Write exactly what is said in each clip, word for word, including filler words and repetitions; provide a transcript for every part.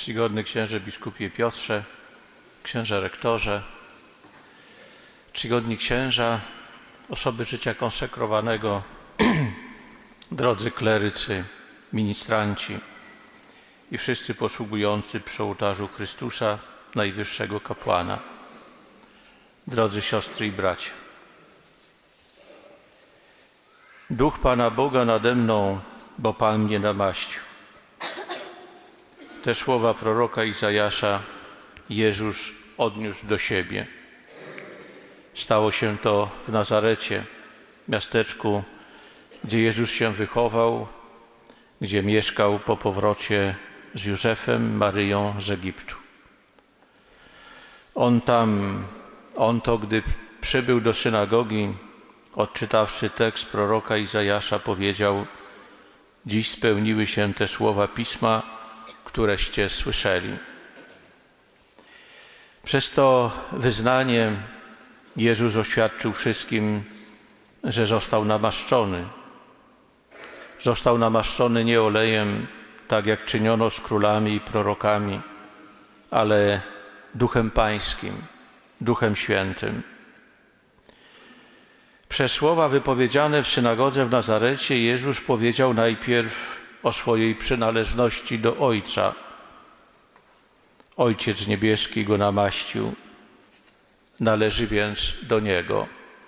Czcigodny księże biskupie Piotrze, księże rektorze, czcigodni księża, osoby życia konsekrowanego, drodzy klerycy, ministranci i wszyscy posługujący przy ołtarzu Chrystusa, Najwyższego Kapłana. Drodzy siostry i bracia. Duch Pana Boga nade mną, bo Pan mnie namaścił. Te słowa proroka Izajasza Jezus odniósł do siebie. Stało się to w Nazarecie, miasteczku, gdzie Jezus się wychował, gdzie mieszkał po powrocie z Józefem, Maryją z Egiptu. On tam, on to, gdy przybył do synagogi, odczytawszy tekst proroka Izajasza, powiedział: dziś spełniły się te słowa Pisma, któreście słyszeli. Przez to wyznanie Jezus oświadczył wszystkim, że został namaszczony. Został namaszczony nie olejem, tak jak czyniono z królami i prorokami, ale Duchem Pańskim, Duchem Świętym. Przez słowa wypowiedziane w synagodze w Nazarecie Jezus powiedział najpierw o swojej przynależności do Ojca. Ojciec niebieski go namaścił, należy więc do Niego.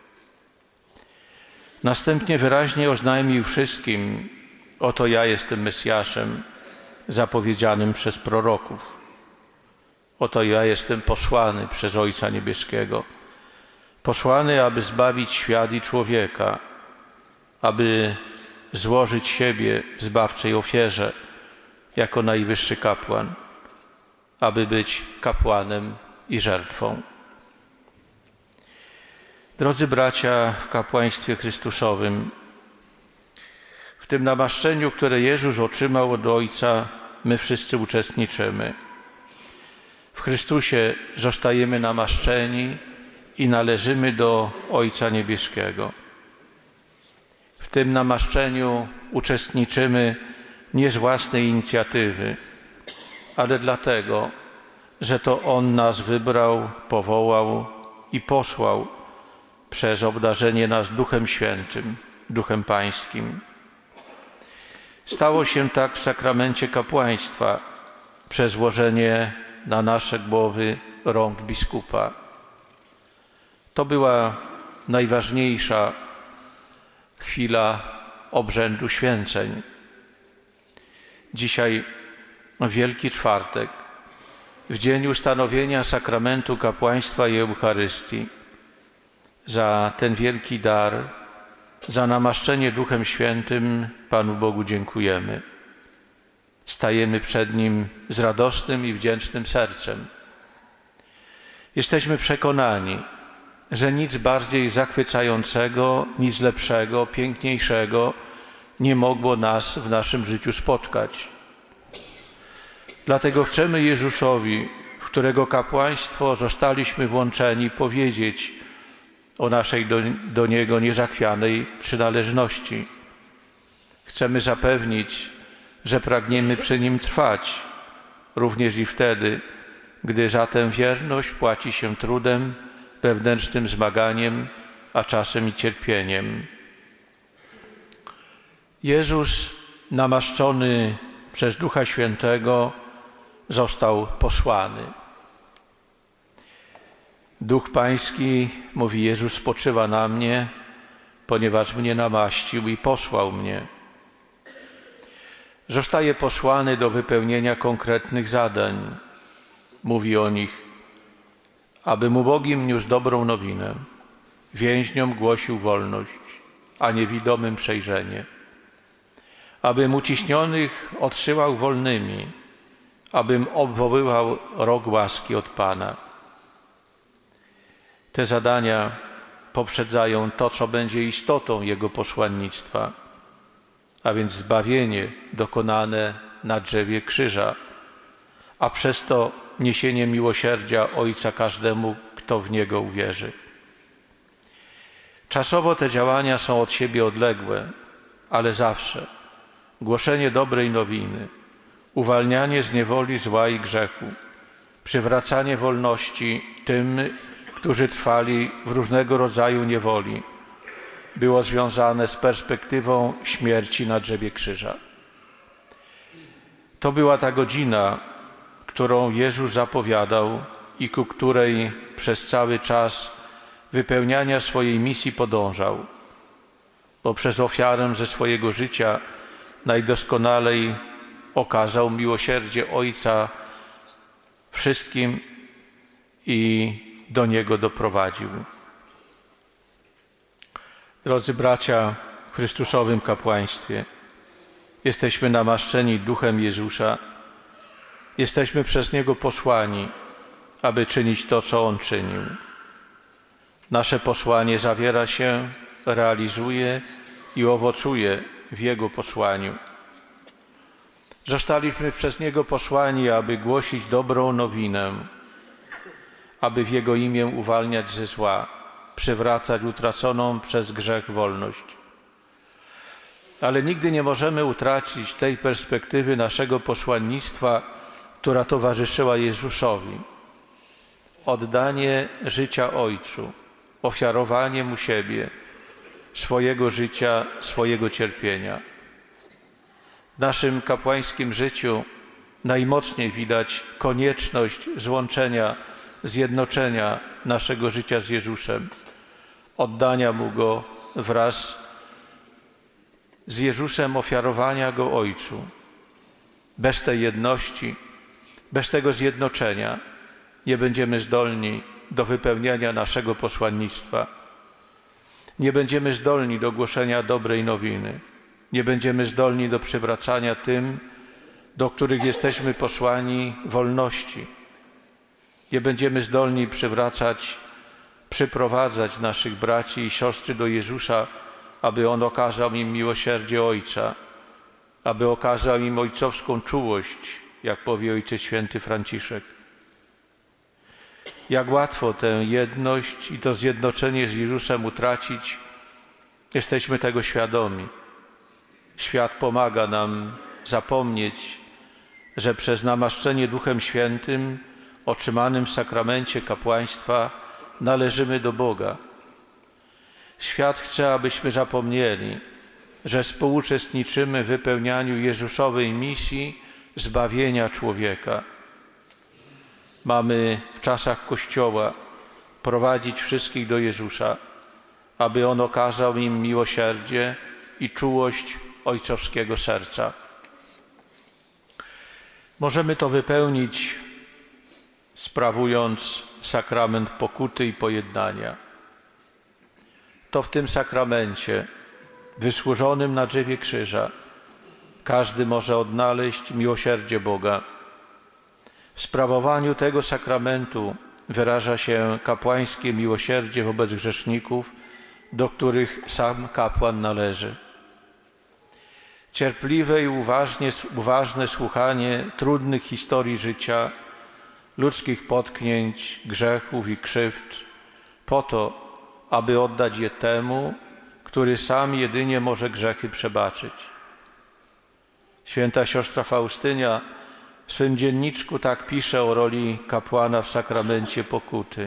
Następnie wyraźnie oznajmił wszystkim: oto ja jestem Mesjaszem zapowiedzianym przez proroków. Oto ja jestem posłany przez Ojca Niebieskiego, posłany, aby zbawić świat i człowieka, aby złożyć siebie w zbawczej ofierze jako najwyższy kapłan, aby być kapłanem i żertwą. Drodzy bracia w kapłaństwie Chrystusowym, w tym namaszczeniu, które Jezus otrzymał od Ojca, my wszyscy uczestniczymy. W Chrystusie zostajemy namaszczeni i należymy do Ojca Niebieskiego. W tym namaszczeniu uczestniczymy nie z własnej inicjatywy, ale dlatego, że to On nas wybrał, powołał i posłał przez obdarzenie nas Duchem Świętym, Duchem Pańskim. Stało się tak w sakramencie kapłaństwa przez włożenie na nasze głowy rąk biskupa. To była najważniejsza chwila obrzędu święceń. Dzisiaj Wielki Czwartek, w dzień ustanowienia sakramentu kapłaństwa i Eucharystii. Za ten wielki dar, za namaszczenie Duchem Świętym Panu Bogu dziękujemy. Stajemy przed Nim z radosnym i wdzięcznym sercem. Jesteśmy przekonani, że nic bardziej zachwycającego, nic lepszego, piękniejszego nie mogło nas w naszym życiu spotkać. Dlatego chcemy Jezusowi, w którego kapłaństwo zostaliśmy włączeni, powiedzieć o naszej do, do Niego niezachwianej przynależności. Chcemy zapewnić, że pragniemy przy Nim trwać, również i wtedy, gdy za tę wierność płaci się trudem, wewnętrznym zmaganiem, a czasem i cierpieniem. Jezus, namaszczony przez Ducha Świętego, został posłany. Duch Pański, mówi Jezus, spoczywa na mnie, ponieważ mnie namaścił i posłał mnie. Zostaje posłany do wypełnienia konkretnych zadań. Mówi o nich: abym ubogim niósł dobrą nowinę, więźniom głosił wolność, a niewidomym przejrzenie, abym uciśnionych odsyłał wolnymi, abym obwoływał rok łaski od Pana. Te zadania poprzedzają to, co będzie istotą Jego posłannictwa, a więc zbawienie dokonane na drzewie krzyża, a przez to niesienie miłosierdzia Ojca każdemu, kto w Niego uwierzy. Czasowo te działania są od siebie odległe, ale zawsze głoszenie dobrej nowiny, uwalnianie z niewoli zła i grzechu, przywracanie wolności tym, którzy trwali w różnego rodzaju niewoli, było związane z perspektywą śmierci na drzewie krzyża. To była ta godzina, którą Jezus zapowiadał i ku której przez cały czas wypełniania swojej misji podążał, bo przez ofiarę ze swojego życia najdoskonalej okazał miłosierdzie Ojca wszystkim i do Niego doprowadził. Drodzy bracia w Chrystusowym kapłaństwie, jesteśmy namaszczeni Duchem Jezusa, jesteśmy przez Niego posłani, aby czynić to, co On czynił. Nasze posłanie zawiera się, realizuje i owocuje w Jego posłaniu. Zostaliśmy przez Niego posłani, aby głosić dobrą nowinę, aby w Jego imię uwalniać ze zła, przywracać utraconą przez grzech wolność. Ale nigdy nie możemy utracić tej perspektywy naszego posłannictwa, która towarzyszyła Jezusowi. Oddanie życia Ojcu, ofiarowanie Mu siebie, swojego życia, swojego cierpienia. W naszym kapłańskim życiu najmocniej widać konieczność złączenia, zjednoczenia naszego życia z Jezusem, oddania Mu Go wraz z Jezusem, ofiarowania Go Ojcu. Bez tej jedności, bez tego zjednoczenia nie będziemy zdolni do wypełniania naszego posłannictwa. Nie będziemy zdolni do głoszenia dobrej nowiny. Nie będziemy zdolni do przywracania tym, do których jesteśmy posłani, wolności. Nie będziemy zdolni przywracać, przyprowadzać naszych braci i siostry do Jezusa, aby On okazał im miłosierdzie Ojca, aby okazał im ojcowską czułość, jak powie Ojciec Święty Franciszek. Jak łatwo tę jedność i to zjednoczenie z Jezusem utracić, jesteśmy tego świadomi. Świat pomaga nam zapomnieć, że przez namaszczenie Duchem Świętym, otrzymanym w sakramencie kapłaństwa, należymy do Boga. Świat chce, abyśmy zapomnieli, że współuczestniczymy w wypełnianiu Jezusowej misji zbawienia człowieka. Mamy w czasach Kościoła prowadzić wszystkich do Jezusa, aby On okazał im miłosierdzie i czułość ojcowskiego serca. Możemy to wypełnić, sprawując sakrament pokuty i pojednania. To w tym sakramencie, wysłużonym na drzewie krzyża, każdy może odnaleźć miłosierdzie Boga. W sprawowaniu tego sakramentu wyraża się kapłańskie miłosierdzie wobec grzeszników, do których sam kapłan należy. Cierpliwe i uważnie, uważne słuchanie trudnych historii życia, ludzkich potknięć, grzechów i krzywd, po to, aby oddać je temu, który sam jedynie może grzechy przebaczyć. Święta siostra Faustynia w swym dzienniczku tak pisze o roli kapłana w sakramencie pokuty.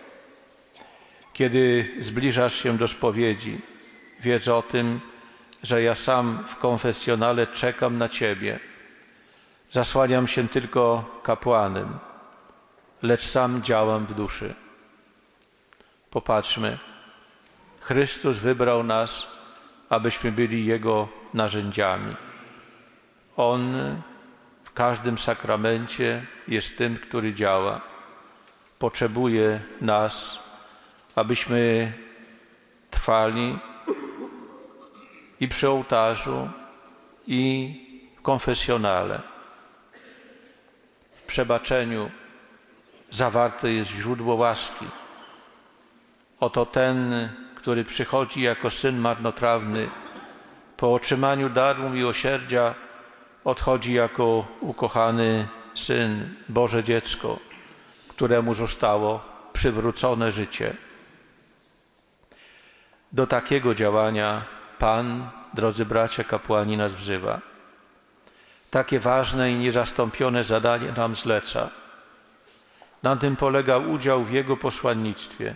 Kiedy zbliżasz się do spowiedzi, wiedz o tym, że ja sam w konfesjonale czekam na Ciebie. Zasłaniam się tylko kapłanem, lecz sam działam w duszy. Popatrzmy, Chrystus wybrał nas, abyśmy byli Jego narzędziami. On w każdym sakramencie jest tym, który działa. Potrzebuje nas, abyśmy trwali i przy ołtarzu, i w konfesjonale. W przebaczeniu zawarte jest źródło łaski. Oto ten, który przychodzi jako syn marnotrawny, po otrzymaniu daru miłosierdzia odchodzi jako ukochany syn, Boże dziecko, któremu zostało przywrócone życie. Do takiego działania Pan, drodzy bracia kapłani, nas wzywa. takie ważne i niezastąpione zadanie nam zleca. Na tym polega udział w Jego posłannictwie.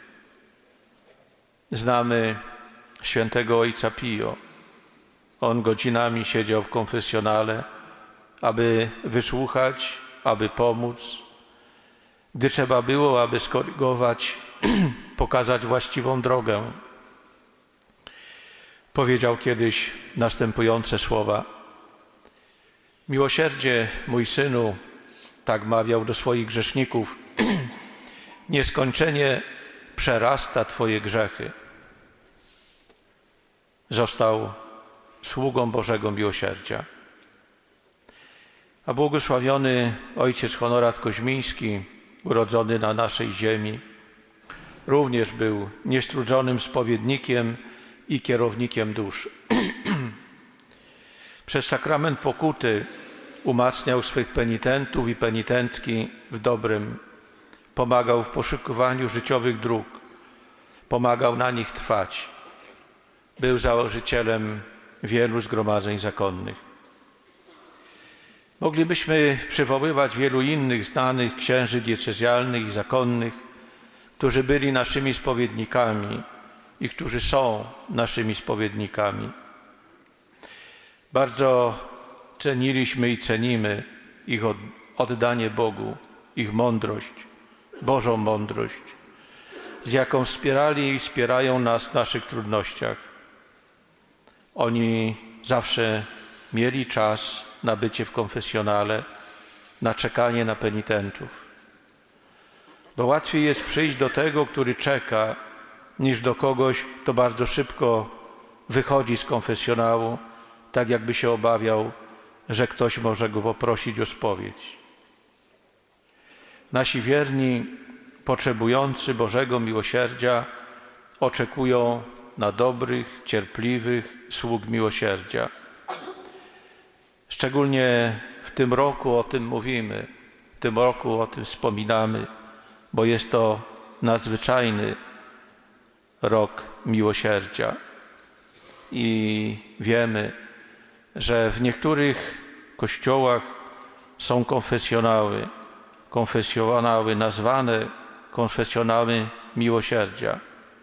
Znamy świętego ojca Pio. On godzinami siedział w konfesjonale, aby wysłuchać, aby pomóc. Gdy trzeba było, aby skorygować, pokazać właściwą drogę. Powiedział kiedyś następujące słowa. Miłosierdzie, mój synu, tak mawiał do swoich grzeszników, nieskończenie przerasta Twoje grzechy. Został sługą Bożego Miłosierdzia. A błogosławiony ojciec Honorat Koźmiński, urodzony na naszej ziemi, również był niestrudzonym spowiednikiem i kierownikiem dusz. Przez sakrament pokuty umacniał swych penitentów i penitentki w dobrym, pomagał w poszukiwaniu życiowych dróg, pomagał na nich trwać. Był założycielem wielu zgromadzeń zakonnych. Moglibyśmy przywoływać wielu innych znanych księży diecezjalnych i zakonnych, którzy byli naszymi spowiednikami i którzy są naszymi spowiednikami. Bardzo ceniliśmy i cenimy ich oddanie Bogu, ich mądrość, Bożą mądrość, z jaką wspierali i wspierają nas w naszych trudnościach. Oni zawsze mieli czas na bycie w konfesjonale, na czekanie na penitentów. Bo łatwiej jest przyjść do tego, który czeka, niż do kogoś, kto bardzo szybko wychodzi z konfesjonału, tak jakby się obawiał, że ktoś może go poprosić o spowiedź. Nasi wierni, potrzebujący Bożego miłosierdzia, oczekują na dobrych, cierpliwych sług miłosierdzia. Szczególnie w tym roku o tym mówimy, w tym roku o tym wspominamy, bo jest to nadzwyczajny rok miłosierdzia. I wiemy, że w niektórych kościołach są konfesjonały, konfesjonały nazwane konfesjonały miłosierdzia.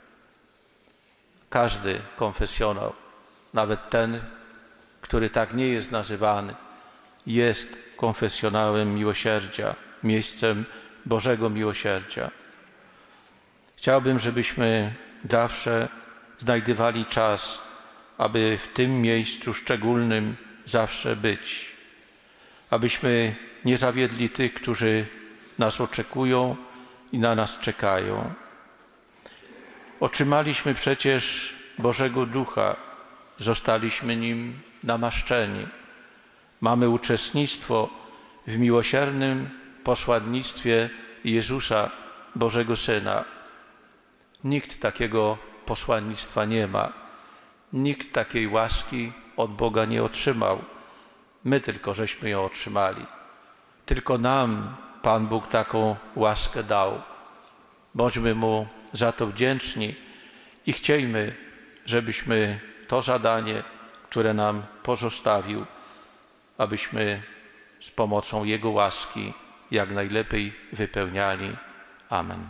Każdy konfesjonał, nawet ten, który tak nie jest nazywany, jest konfesjonałem miłosierdzia, miejscem Bożego miłosierdzia. Chciałbym, żebyśmy zawsze znajdywali czas, aby w tym miejscu szczególnym zawsze być. Abyśmy nie zawiedli tych, którzy nas oczekują i na nas czekają. Otrzymaliśmy przecież Bożego Ducha, zostaliśmy Nim namaszczeni. Mamy uczestnictwo w miłosiernym posłannictwie Jezusa, Bożego Syna. Nikt takiego posłannictwa nie ma. Nikt takiej łaski od Boga nie otrzymał. My tylko żeśmy ją otrzymali. Tylko nam Pan Bóg taką łaskę dał. Bądźmy Mu za to wdzięczni i chciejmy, żebyśmy to zadanie, które nam pozostawił, abyśmy z pomocą Jego łaski jak najlepiej wypełniali. Amen.